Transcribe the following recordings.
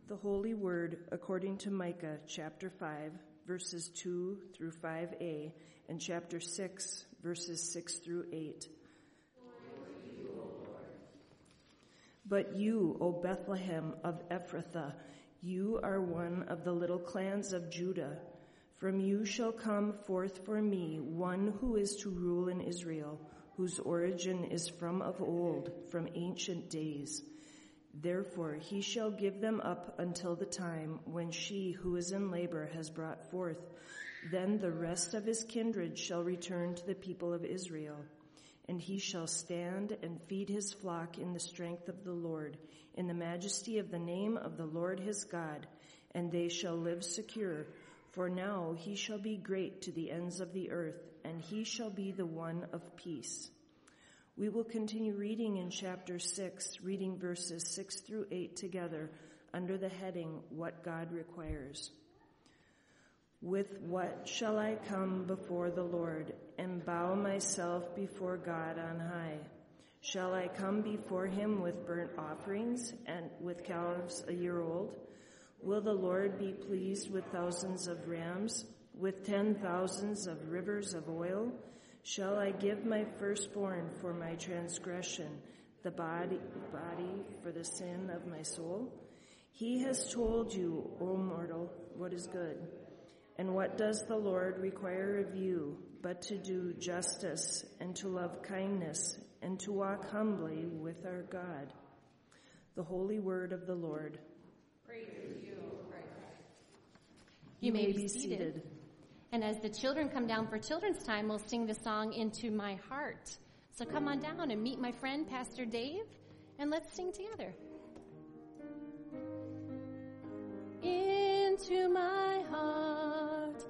The Holy Word according to Micah chapter 5, verses 2 through 5a, and chapter 6, verses 6 through 8. But you, O Bethlehem of Ephrathah, you are one of the little clans of Judah. From you shall come forth for me one who is to rule in Israel, whose origin is from of old, from ancient days. Therefore he shall give them up until the time when she who is in labor has brought forth. Then the rest of his kindred shall return to the people of Israel. And he shall stand and feed his flock in the strength of the Lord, in the majesty of the name of the Lord his God, and they shall live secure. For now he shall be great to the ends of the earth, and he shall be the one of peace. We will continue reading in chapter 6, reading verses 6 through 8 together under the heading, What God Requires. With what shall I come before the Lord and bow myself before God on high? Shall I come before him with burnt offerings and with calves a year old? Will the Lord be pleased with thousands of rams, with 10,000s of rivers of oil? Shall I give my firstborn for my transgression, the body for the sin of my soul? He has told you, O mortal, what is good. And what does the Lord require of you but to do justice and to love kindness and to walk humbly with our God? The holy word of the Lord. Praise you, Christ. You may be seated. And as the children come down for children's time, we'll sing the song Into My Heart. So come on down and meet my friend, Pastor Dave, and let's sing together. Into my heart,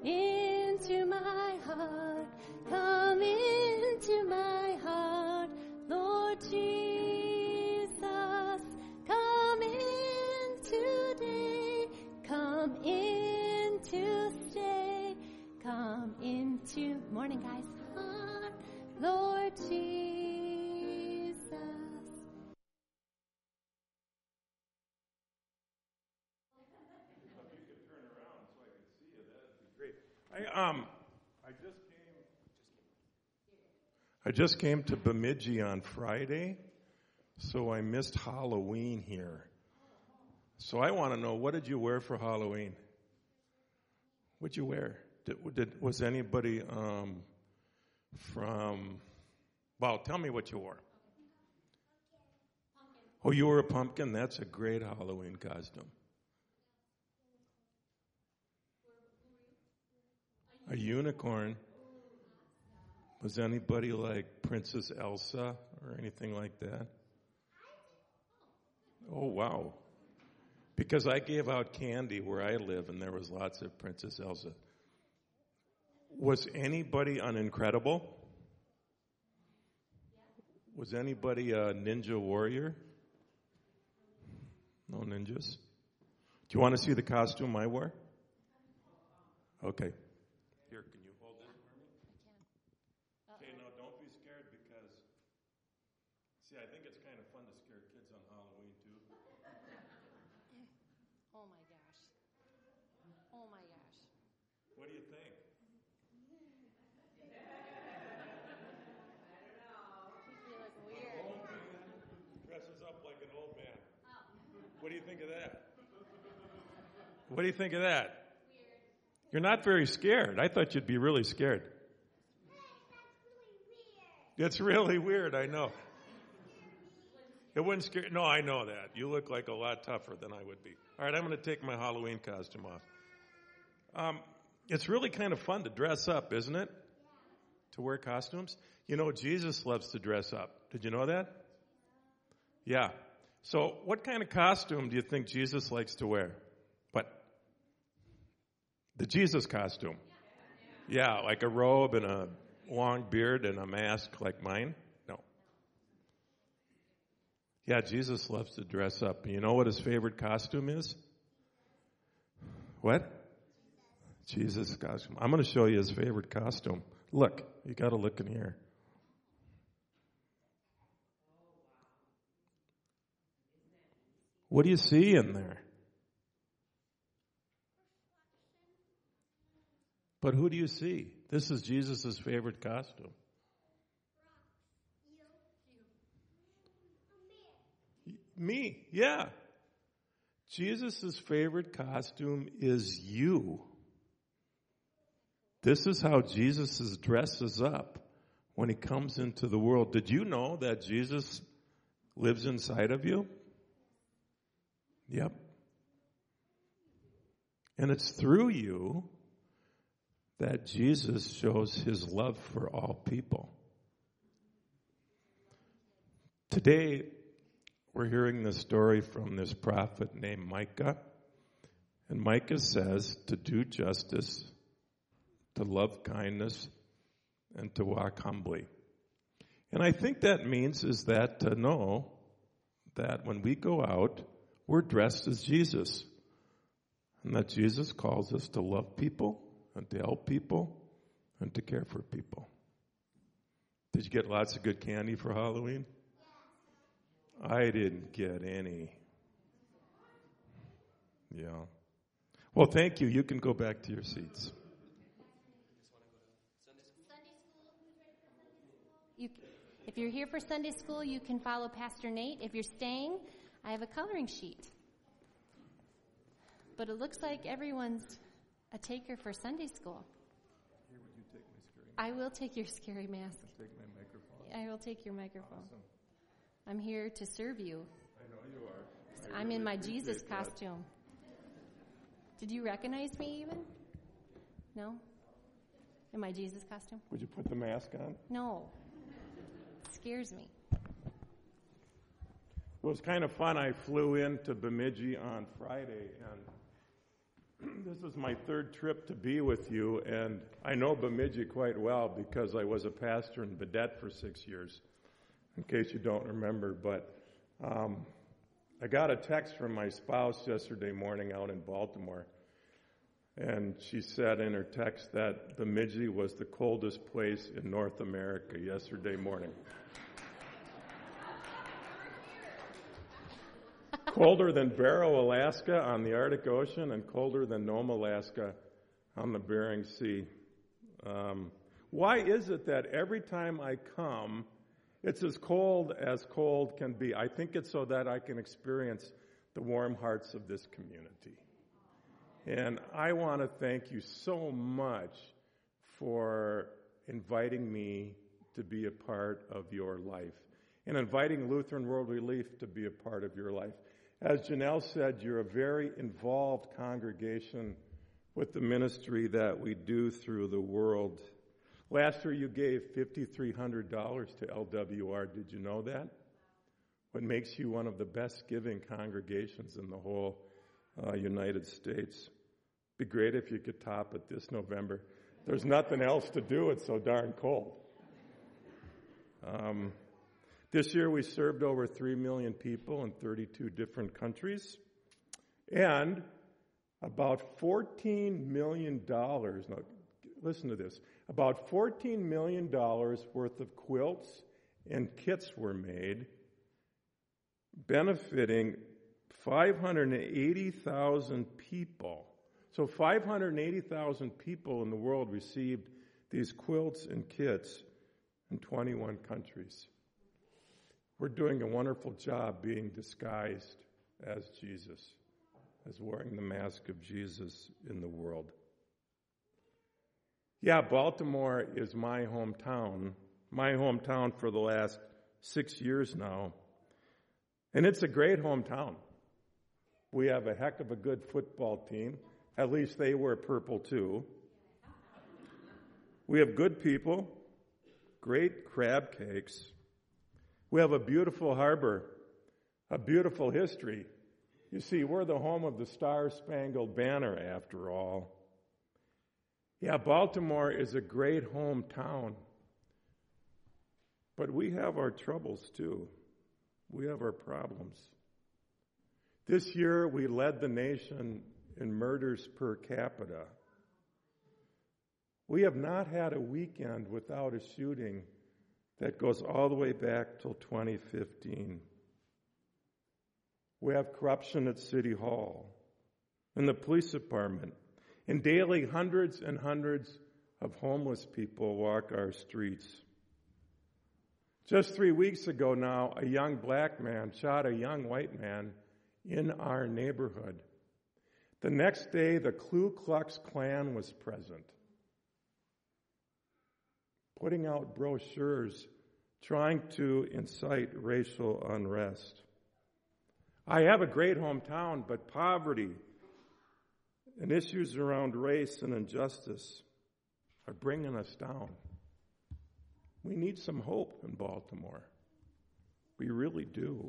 come into my heart, Lord Jesus, come in today, come in to stay, come into, morning guys, heart, Lord Jesus. If you could turn around so I could see you, that'd be great. I just came to Bemidji on Friday, so I missed Halloween here. So I want to know, what did you wear for Halloween? What'd you wear? Was anybody well, tell me what you wore. Oh, you were a pumpkin? That's a great Halloween costume. A unicorn. Was anybody like Princess Elsa or anything like that? Oh, wow. Because I gave out candy where I live, and there was lots of Princess Elsa. Was anybody an Incredible? Was anybody a Ninja Warrior? No ninjas? Do you want to see the costume I wore? Okay. Here, can you hold this for me? I can. Okay, now don't be scared because, see, I think it's kind of fun to scare kids on Halloween too. Oh my gosh. Oh my gosh. What do you think? You look An weird. old man dresses up like an old man. What do you think of that? What do you think of that? Weird. You're not very scared. I thought you'd be really scared. It's really weird, I know. It wouldn't scare. No, I know that. You look like a lot tougher than I would be. All right, I'm going to take my Halloween costume off. It's really kind of fun to dress up, isn't it? To wear costumes. You know, Jesus loves to dress up. Did you know that? Yeah. So what kind of costume do you think Jesus likes to wear? What? The Jesus costume. Yeah, like a robe and a long beard and a mask like mine? No. Yeah, Jesus loves to dress up. You know what his favorite costume is? What? Jesus' costume. I'm going to show you his favorite costume. Look, you got to look in here. What do you see in there? But who do you see? This is Jesus' favorite costume. Me, yeah. Jesus' favorite costume is you. This is how Jesus dresses up when he comes into the world. Did you know that Jesus lives inside of you? Yep. And it's through you that Jesus shows his love for all people. Today, we're hearing this story from this prophet named Micah. And Micah says to do justice, to love kindness, and to walk humbly. And I think that means is that to know that when we go out, we're dressed as Jesus. And that Jesus calls us to love people and to help people and to care for people. Did you get lots of good candy for Halloween? I didn't get any. Yeah. Well, thank you. You can go back to your seats. If you're here for Sunday school, you can follow Pastor Nate. If you're staying, I have a coloring sheet. But it looks like everyone's a taker for Sunday school. Here, would you take my scary mask? I will take your scary mask. I'll take my microphone. I will take your microphone. Awesome. I'm here to serve you. I know you are. I'm in my Jesus costume. Did you recognize me even? No? In my Jesus costume? Would you put the mask on? No. It scares me. It was kind of fun. I flew into Bemidji on Friday, and this is my third trip to be with you, and I know Bemidji quite well because I was a pastor in Baudette for 6 years, in case you don't remember. But I got a text from my spouse yesterday morning out in Baltimore, and she said in her text that Bemidji was the coldest place in North America yesterday morning. Colder than Barrow, Alaska on the Arctic Ocean, and colder than Nome, Alaska on the Bering Sea. Why is it that every time I come, it's as cold can be? I think it's so that I can experience the warm hearts of this community. And I want to thank you so much for inviting me to be a part of your life and inviting Lutheran World Relief to be a part of your life. As Janelle said, you're a very involved congregation with the ministry that we do through the world. Last year you gave $5,300 to LWR. Did you know that? What makes you one of the best giving congregations in the whole United States. Be great if you could top it this November. There's nothing else to do. It's so darn cold. This year we served over 3 million people in 32 different countries. And about $14 million, now listen to this, about $14 million worth of quilts and kits were made, benefiting 580,000 people. So 580,000 people in the world received these quilts and kits in 21 countries. We're doing a wonderful job being disguised as Jesus, as wearing the mask of Jesus in the world. Yeah, Baltimore is my hometown for the last 6 years now. And it's a great hometown. We have a heck of a good football team. At least they wear purple too. We have good people, great crab cakes. We have a beautiful harbor, a beautiful history. You see, we're the home of the Star-Spangled Banner, after all. Yeah, Baltimore is a great hometown. But we have our troubles, too. We have our problems. This year, we led the nation in murders per capita. We have not had a weekend without a shooting that goes all the way back till 2015. We have corruption at City Hall, in the police department, And daily, hundreds and hundreds of homeless people walk our streets. Just 3 weeks ago now, a young black man shot a young white man in our neighborhood. The next day, the Ku Klux Klan was present, putting out brochures trying to incite racial unrest. I have a great hometown, but poverty and issues around race and injustice are bringing us down. We need some hope in Baltimore. We really do.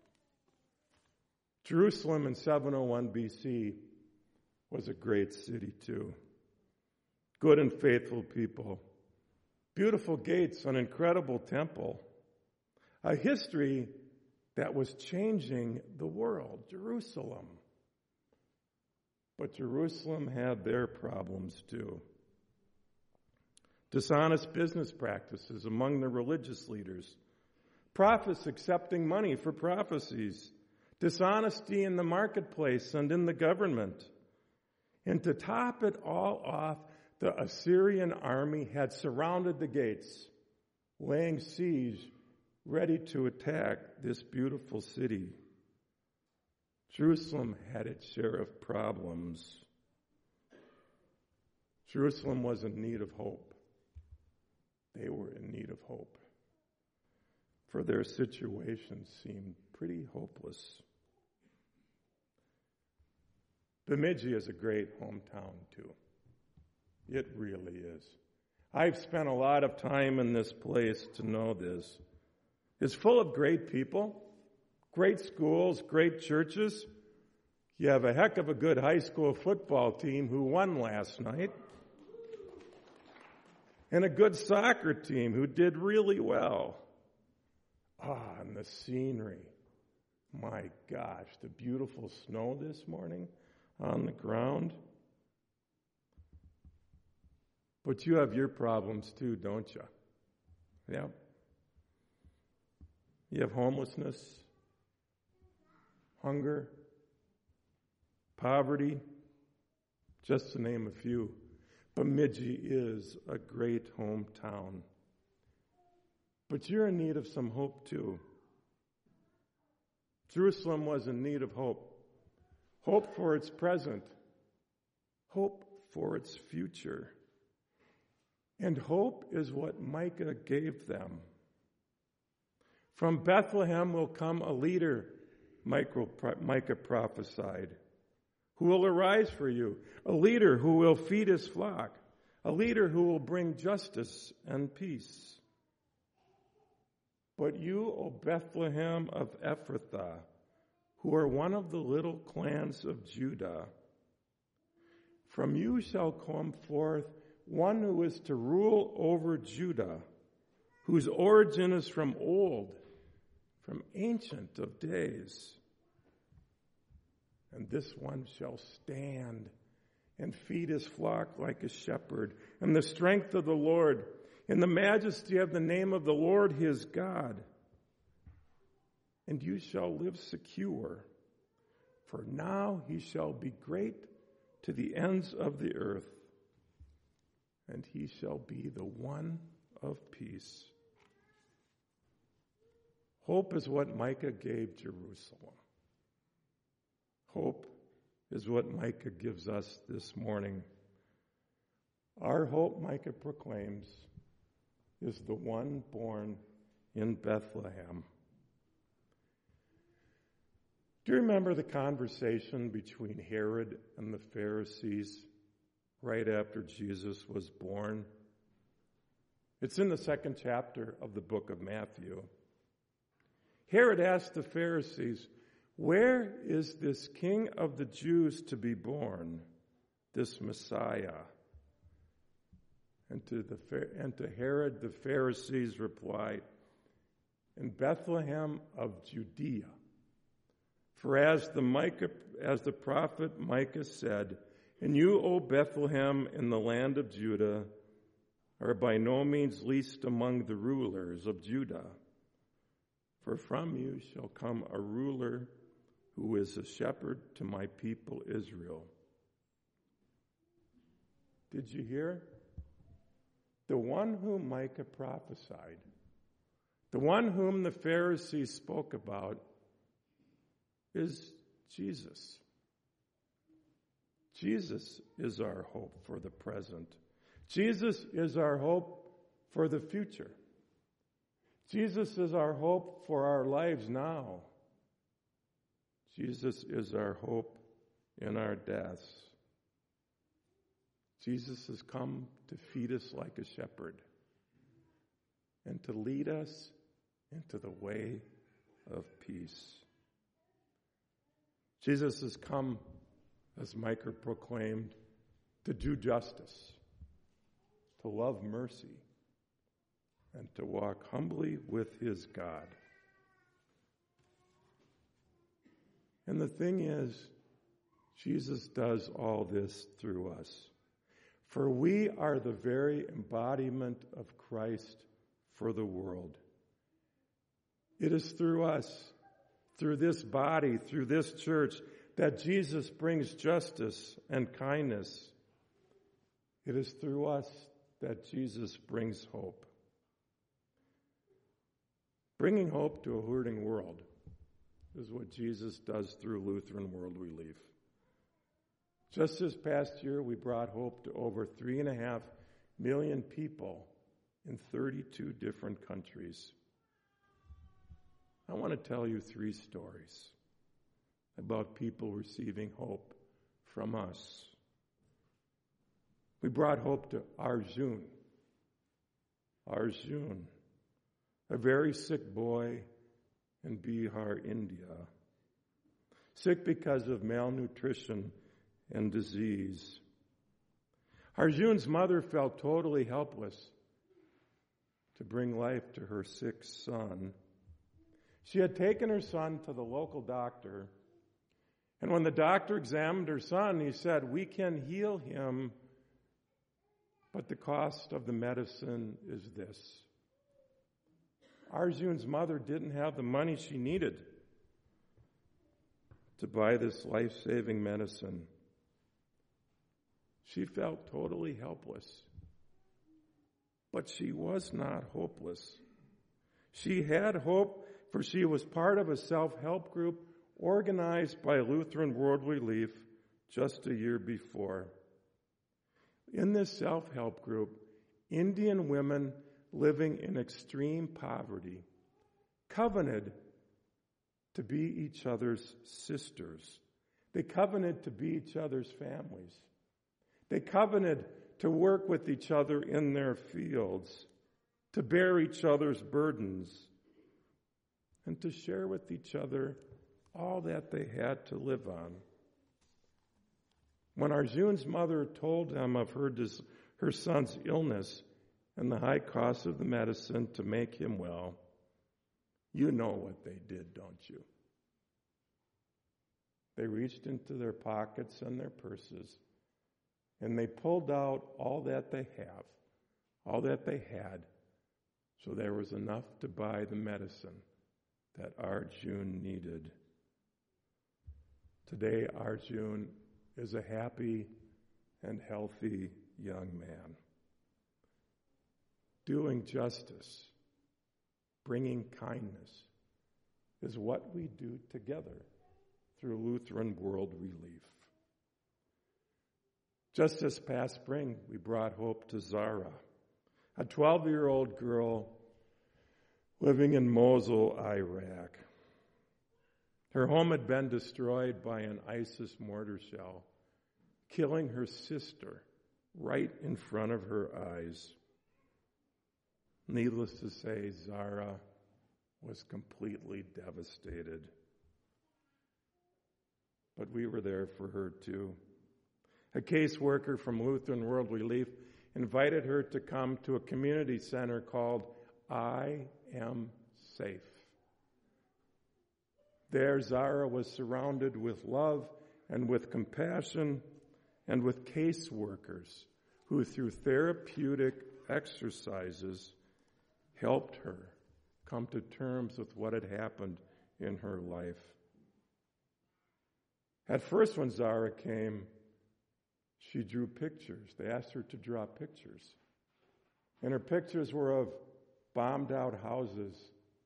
Jerusalem in 701 BC was a great city too. Good and faithful people. Beautiful gates, an incredible temple. A history that was changing the world, Jerusalem. But Jerusalem had their problems too. Dishonest business practices among the religious leaders, prophets accepting money for prophecies, dishonesty in the marketplace and in the government. And to top it all off, the Assyrian army had surrounded the gates, laying siege, ready to attack this beautiful city. Jerusalem had its share of problems. Jerusalem was in need of hope. They were in need of hope, for their situation seemed pretty hopeless. Bemidji is a great hometown, too. It really is. I've spent a lot of time in this place to know this. It's full of great people, great schools, great churches. You have a heck of a good high school football team who won last night. And a good soccer team who did really well. And the scenery. My gosh, the beautiful snow this morning on the ground. But you have your problems too, don't you? Yeah. You have homelessness, hunger, poverty, just to name a few. Bemidji is a great hometown. But you're in need of some hope too. Jerusalem was in need of hope. Hope for its present. Hope for its future. And hope is what Micah gave them. From Bethlehem will come a leader, Micah prophesied, who will arise for you, a leader who will feed his flock, a leader who will bring justice and peace. But you, O Bethlehem of Ephrathah, who are one of the little clans of Judah, from you shall come forth one who is to rule over Judah, whose origin is from old, from ancient of days. And this one shall stand and feed his flock like a shepherd, in the strength of the Lord, in the majesty of the name of the Lord his God. And you shall live secure, for now he shall be great to the ends of the earth, and he shall be the one of peace. Hope is what Micah gave Jerusalem. Hope is what Micah gives us this morning. Our hope, Micah proclaims, is the one born in Bethlehem. Do you remember the conversation between Herod and the Pharisees right after Jesus was born? It's in the 2nd chapter of the book of Matthew. Herod asked the Pharisees, "Where is this King of the Jews to be born, this Messiah?" And to Herod the Pharisees replied, "In Bethlehem of Judea. For as the prophet Micah said, and you, O Bethlehem, in the land of Judah, are by no means least among the rulers of Judah. For from you shall come a ruler who is a shepherd to my people Israel." Did you hear? The one whom Micah prophesied, the one whom the Pharisees spoke about, is Jesus. Jesus is our hope for the present. Jesus is our hope for the future. Jesus is our hope for our lives now. Jesus is our hope in our deaths. Jesus has come to feed us like a shepherd and to lead us into the way of peace. Jesus has come, as Micah proclaimed, to do justice, to love mercy, and to walk humbly with his God. And the thing is, Jesus does all this through us. For we are the very embodiment of Christ for the world. It is through us, through this body, through this church, that Jesus brings justice and kindness. It is through us that Jesus brings hope. Bringing hope to a hurting world is what Jesus does through Lutheran World Relief. Just this past year, we brought hope to over 3.5 million people in 32 different countries. I want to tell you 3 stories about people receiving hope from us. We brought hope to Arjun, a very sick boy in Bihar, India, sick because of malnutrition and disease. Arjun's mother felt totally helpless to bring life to her sick son. She had taken her son to the local doctor, and when the doctor examined her son, he said, "We can heal him, but the cost of the medicine is this." Arjun's mother didn't have the money she needed to buy this life-saving medicine. She felt totally helpless. But she was not hopeless. She had hope, for she was part of a self-help group organized by Lutheran World Relief just a year before. In this self-help group, Indian women living in extreme poverty covenanted to be each other's sisters. They covenanted to be each other's families. They covenanted to work with each other in their fields, to bear each other's burdens, and to share with each other all that they had to live on. When Arjun's mother told them of her son's illness and the high cost of the medicine to make him well, you know what they did, don't you? They reached into their pockets and their purses, and they pulled out all that they have, all that they had, so there was enough to buy the medicine that Arjun needed. Today, Arjun is a happy and healthy young man. Doing justice, bringing kindness, is what we do together through Lutheran World Relief. Just this past spring, we brought hope to Zara, a 12-year-old girl living in Mosul, Iraq. Her home had been destroyed by an ISIS mortar shell, killing her sister right in front of her eyes. Needless to say, Zara was completely devastated. But we were there for her too. A caseworker from Lutheran World Relief invited her to come to a community center called I Am Safe. There, Zara was surrounded with love and with compassion and with caseworkers who, through therapeutic exercises, helped her come to terms with what had happened in her life. At first, when Zara came, she drew pictures. They asked her to draw pictures. And her pictures were of bombed out houses,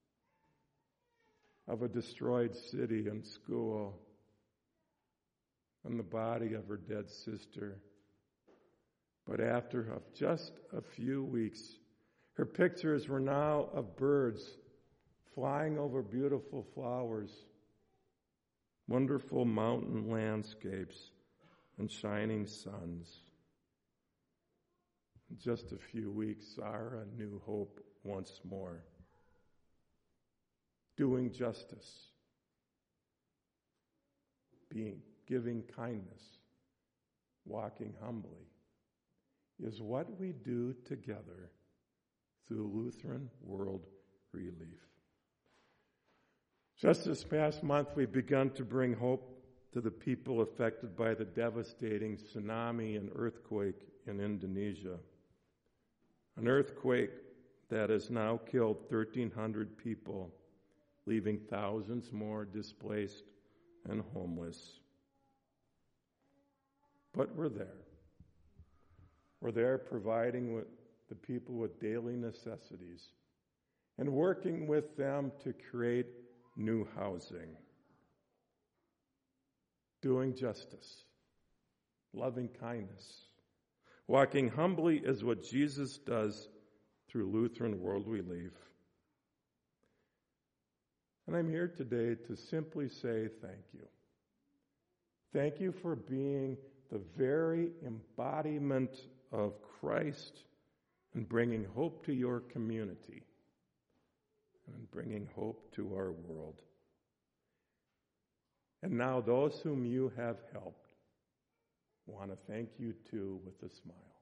of a destroyed city and school, and the body of her dead sister. But after just a few weeks, her pictures were now of birds flying over beautiful flowers, wonderful mountain landscapes, and shining suns. In just a few weeks, Sarah knew hope once more. Doing justice, giving kindness, walking humbly, is what we do together through Lutheran World Relief. Just this past month, we've begun to bring hope to the people affected by the devastating tsunami and earthquake in Indonesia. An earthquake that has now killed 1,300 people, leaving thousands more displaced and homeless. But we're there. We're there providing with the people with daily necessities and working with them to create new housing. Doing justice, loving kindness, walking humbly is what Jesus does through Lutheran World Relief. And I'm here today to simply say thank you. Thank you for being the very embodiment of Christ and bringing hope to your community and bringing hope to our world. And now those whom you have helped want to thank you too with a smile.